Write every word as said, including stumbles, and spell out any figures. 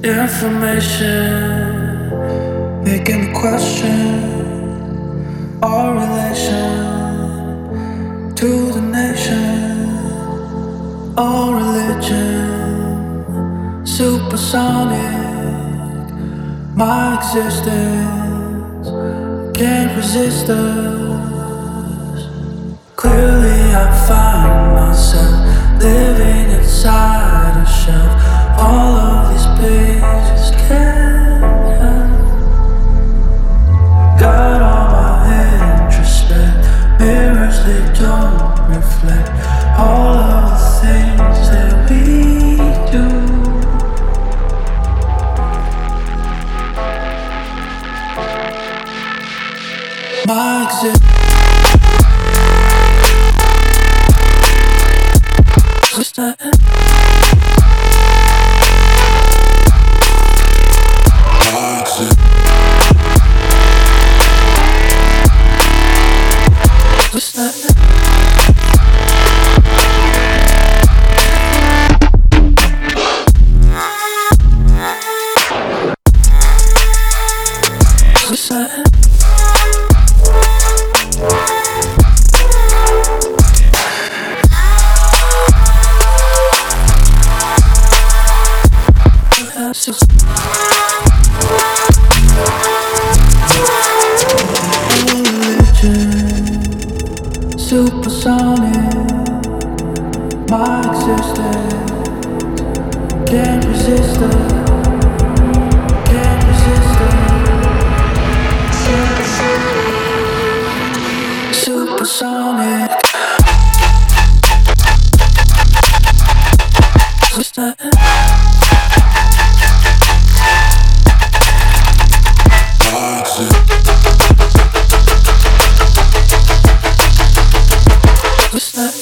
Information making me question our relation to the nation, our religion, supersonic. My existence can't resist us. Clearly, I find myself living inside a shelf. All of these pages can't help. Got all my introspect. Mirrors, they don't reflect all of the things that we do. My existence. Supersonic, my existence can't resist it, can't resist it. Supersonic. What's that?